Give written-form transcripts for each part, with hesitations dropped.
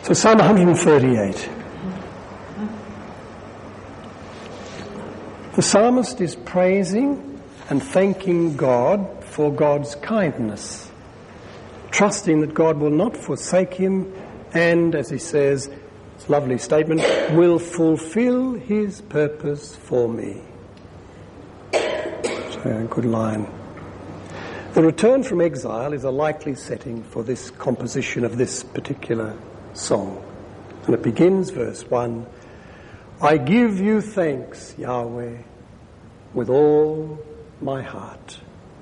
So Psalm 138. The psalmist is praising and thanking God for God's kindness, trusting that God will not forsake him and, as he says, it's a lovely statement, will fulfill his purpose for me. So a good line. The return from exile is a likely setting for this composition of this particular song. And it begins, verse 1, I give you thanks, Yahweh, with all my heart.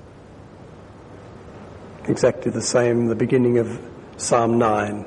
Exactly the same, the beginning of Psalm 9.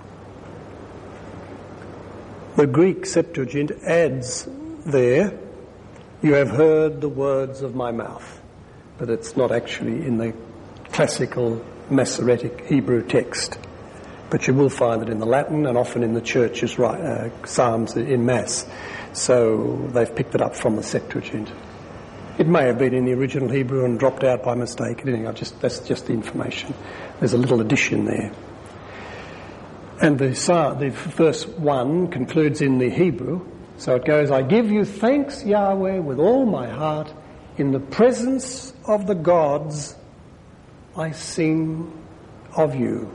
The Greek Septuagint adds there, you have heard the words of my mouth. But it's not actually in the classical Masoretic Hebrew text. But you will find it in the Latin and often in the church's psalms in Mass. So they've picked it up from the Septuagint. It may have been in the original Hebrew and dropped out by mistake. That's just the information. There's a little addition there. And the verse 1 concludes in the Hebrew. So it goes, I give you thanks, Yahweh, with all my heart. In the presence of the gods, I sing of you.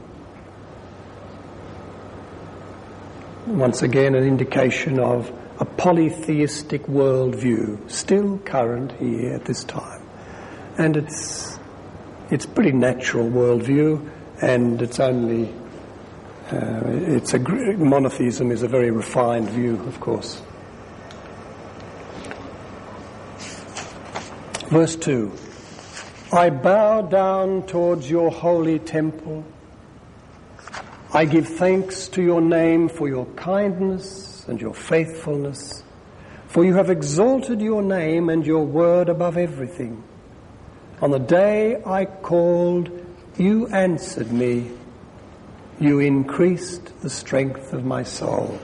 Once again, an indication of a polytheistic worldview, still current here at this time. And it's pretty natural worldview, and monotheism is a very refined view, of course. Verse 2, I bow down towards your holy temple. I give thanks to your name for your kindness and your faithfulness, for you have exalted your name and your word above everything. On the day I called, you answered me. You increased the strength of my soul.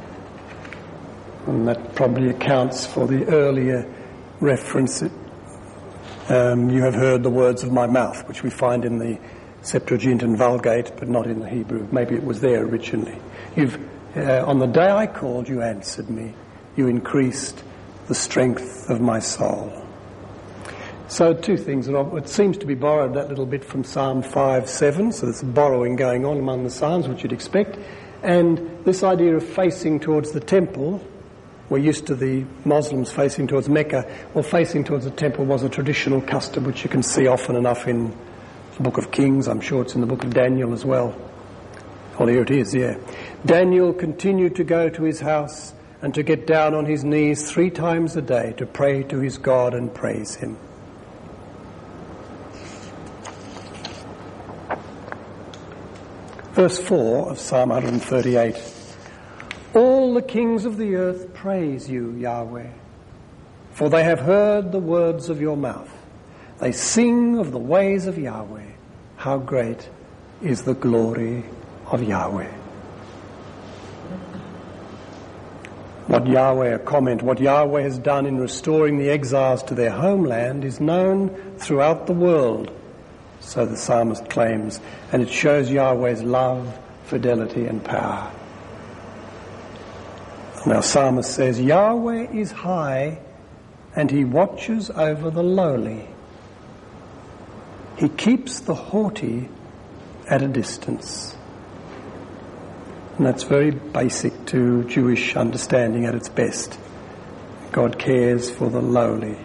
And that probably accounts for the earlier reference. You have heard the words of my mouth, which we find in the Septuagint and Vulgate, but not in the Hebrew. Maybe it was there originally. On the day I called, you answered me. You increased the strength of my soul. So two things, and it seems to be borrowed that little bit from Psalm 5:7, so there's borrowing going on among the Psalms, which you'd expect. And this idea of facing towards the temple, we're used to the Muslims facing towards Mecca. Well, facing towards the temple was a traditional custom, which you can see often enough in the Book of Kings. I'm sure it's in the Book of Daniel as well. Oh, here it is, yeah. Daniel continued to go to his house and to get down on his knees 3 times a day to pray to his God and praise him. Verse 4 of Psalm 138. All the kings of the earth praise you, Yahweh, for they have heard the words of your mouth. They sing of the ways of Yahweh. How great is the glory of Yahweh. What Yahweh has done in restoring the exiles to their homeland is known throughout the world, so the psalmist claims, and it shows Yahweh's love, fidelity and power. Now, psalmist says, Yahweh is high and he watches over the lowly. He keeps the haughty at a distance. And that's very basic to Jewish understanding at its best. God cares for the lowly.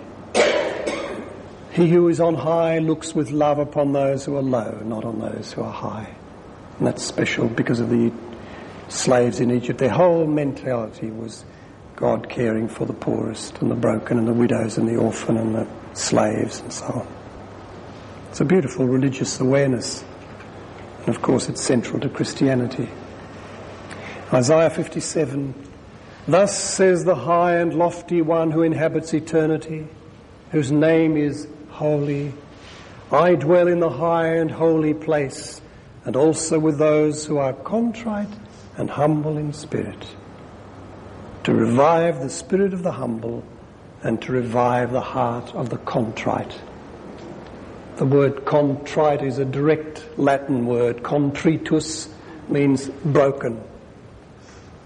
He who is on high looks with love upon those who are low, not on those who are high. And that's special because of the slaves in Egypt. Their whole mentality was God caring for the poorest and the broken and the widows and the orphan and the slaves and so on. It's a beautiful religious awareness. And of course it's central to Christianity. Isaiah 57, thus says the high and lofty one who inhabits eternity, whose name is holy. I dwell in the high and holy place, and also with those who are contrite and humble in spirit, to revive the spirit of the humble and to revive the heart of the contrite. The word contrite is a direct Latin word. Contritus means broken.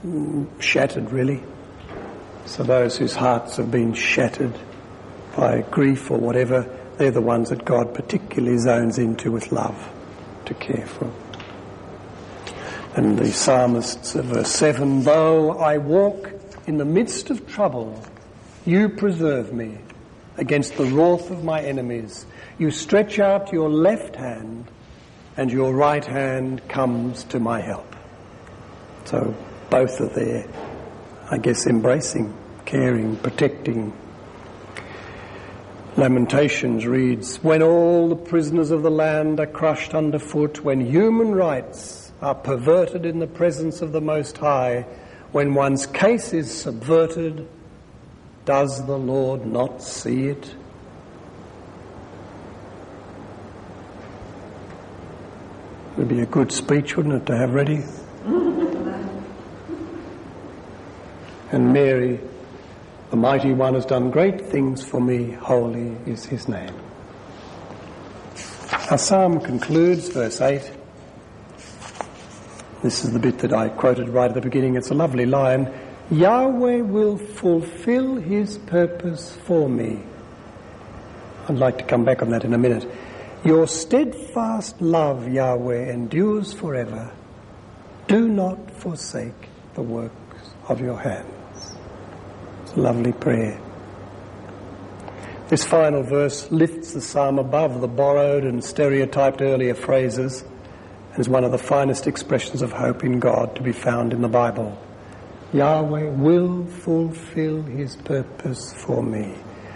shattered, really. So those whose hearts have been shattered by grief or whatever, they're the ones that God particularly zones into with love to care for. And the psalmist's verse 7, though I walk in the midst of trouble, you preserve me against the wrath of my enemies. You stretch out your left hand and your right hand comes to my help. So both are there, I guess, embracing, caring, protecting. Lamentations reads, when all the prisoners of the land are crushed underfoot, when human rights are perverted in the presence of the Most High, when one's case is subverted, does the Lord not see it? It would be a good speech, wouldn't it, to have ready? And Mary, the Mighty One has done great things for me, holy is his name. Our psalm concludes, verse 8. This is the bit that I quoted right at the beginning. It's a lovely line. Yahweh will fulfill his purpose for me. I'd like to come back on that in a minute. Your steadfast love, Yahweh, endures forever. Do not forsake the works of your hands. It's a lovely prayer. This final verse lifts the psalm above the borrowed and stereotyped earlier phrases and is one of the finest expressions of hope in God to be found in the Bible. Yahweh will fulfill his purpose for me.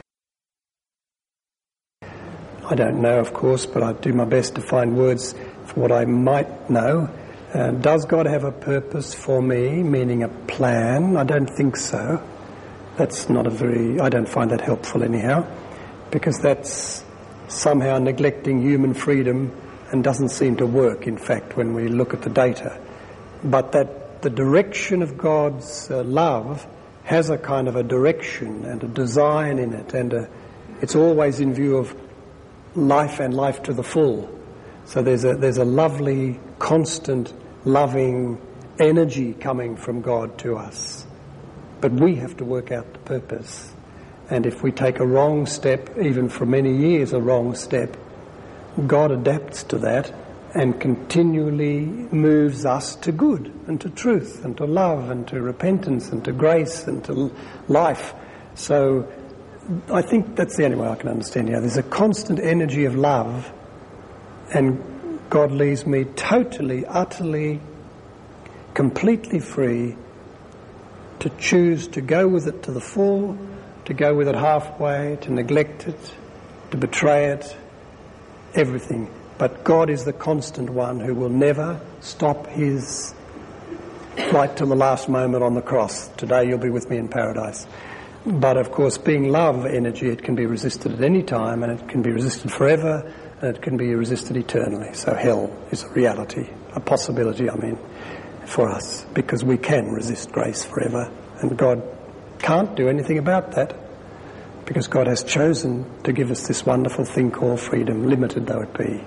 I don't know, of course, but I do my best to find words for what I might know. Does God have a purpose for me, meaning a plan? I don't think so. That's not I don't find that helpful anyhow, because that's somehow neglecting human freedom and doesn't seem to work, in fact, when we look at the data. But that the direction of God's love has a kind of a direction and a design in it, and it's always in view of life and life to the full. So there's a lovely, constant, loving energy coming from God to us. But we have to work out the purpose. And if we take a wrong step, even for many years a wrong step, God adapts to that and continually moves us to good and to truth and to love and to repentance and to grace and to life. So I think that's the only way I can understand it. There's a constant energy of love, and God leaves me totally, utterly, completely free to choose to go with it to the full, to go with it halfway, to neglect it, to betray it, everything. But God is the constant one who will never stop his right till the last moment on the cross. Today you'll be with me in paradise. But of course, being love energy, it can be resisted at any time, and it can be resisted forever, and it can be resisted eternally. So hell is a reality, a possibility, for us, because we can resist grace forever, and God can't do anything about that, because God has chosen to give us this wonderful thing called freedom, limited though it be.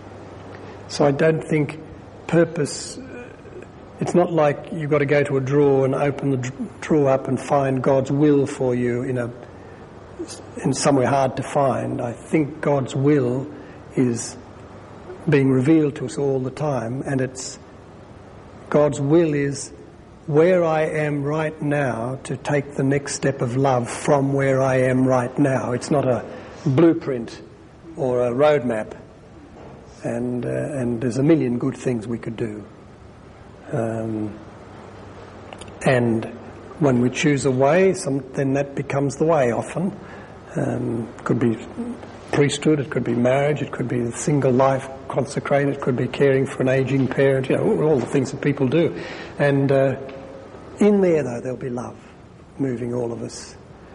So I don't think purpose, it's not like you've got to go to a drawer and open the drawer up and find God's will for you in somewhere hard to find. I think God's will is being revealed to us all the time, and God's will is where I am right now to take the next step of love from where I am right now. It's not a blueprint or a roadmap, and there's a million good things we could do. And when we choose a way, then that becomes the way often. Could be priesthood, it could be marriage, it could be a single life consecrated, it could be caring for an aging parent, all the things that people do. And in there, though, there'll be love moving all of us.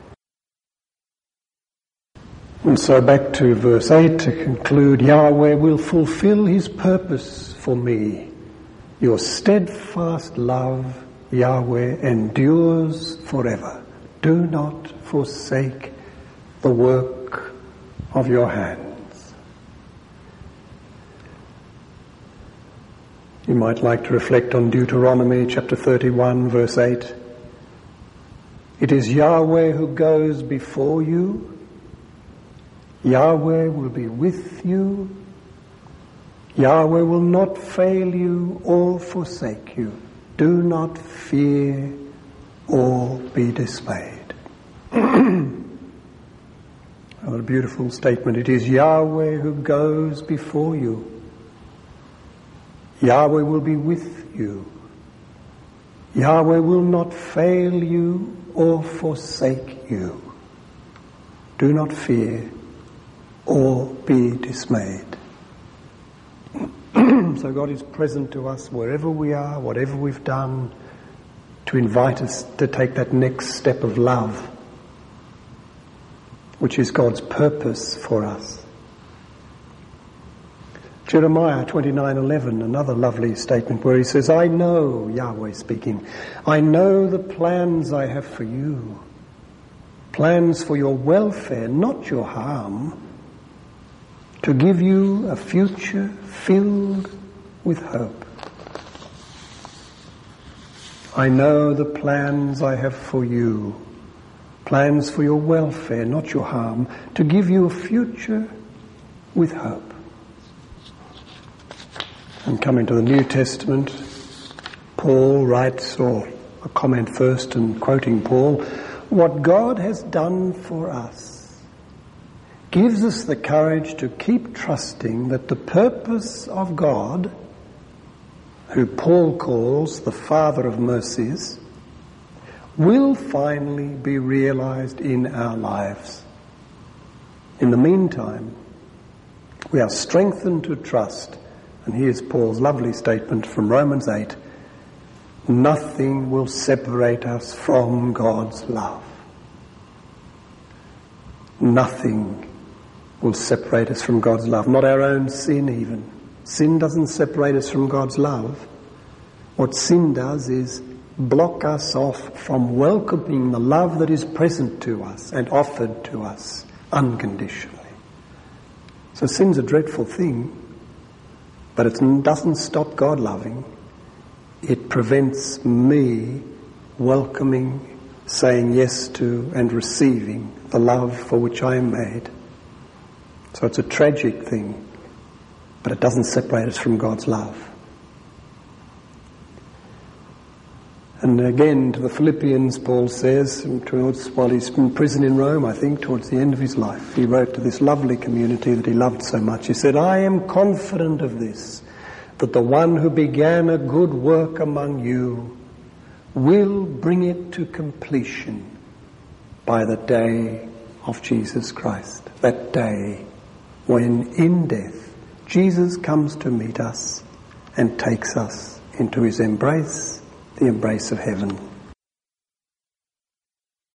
And so back to verse 8 to conclude, Yahweh will fulfill his purpose for me. Your steadfast love, Yahweh, endures forever. Do not forsake the work of your hands. You might like to reflect on Deuteronomy chapter 31, verse 8. It is Yahweh who goes before you. Yahweh will be with you. Yahweh will not fail you or forsake you. Do not fear or be dismayed. What a beautiful statement. It is Yahweh who goes before you. Yahweh will be with you. Yahweh will not fail you or forsake you. Do not fear or be dismayed. So God is present to us wherever we are, whatever we've done, to invite us to take that next step of love, which is God's purpose for us. Jeremiah 29:11, another lovely statement where he says, I know, Yahweh speaking, I know the plans I have for you, plans for your welfare, not your harm, to give you a future filled with hope. I know the plans I have for you, plans for your welfare, not your harm, to give you a future with hope. And coming to the New Testament, Paul writes, or a comment first and quoting Paul, what God has done for us gives us the courage to keep trusting that the purpose of God, who Paul calls the Father of mercies, will finally be realized in our lives. In the meantime, we are strengthened to trust, and here's Paul's lovely statement from Romans 8, nothing will separate us from God's love. Nothing will separate us from God's love, not our own sin even. Sin doesn't separate us from God's love. What sin does is block us off from welcoming the love that is present to us and offered to us unconditionally. So sin's a dreadful thing, but it doesn't stop God loving. It prevents me welcoming, saying yes to and receiving the love for which I am made. So it's a tragic thing, but it doesn't separate us from God's love. And again, to the Philippians, Paul says, while he's in prison in Rome, I think, towards the end of his life, he wrote to this lovely community that he loved so much. He said, I am confident of this, that the one who began a good work among you will bring it to completion by the day of Jesus Christ. That day when in death Jesus comes to meet us and takes us into his embrace, the embrace of heaven.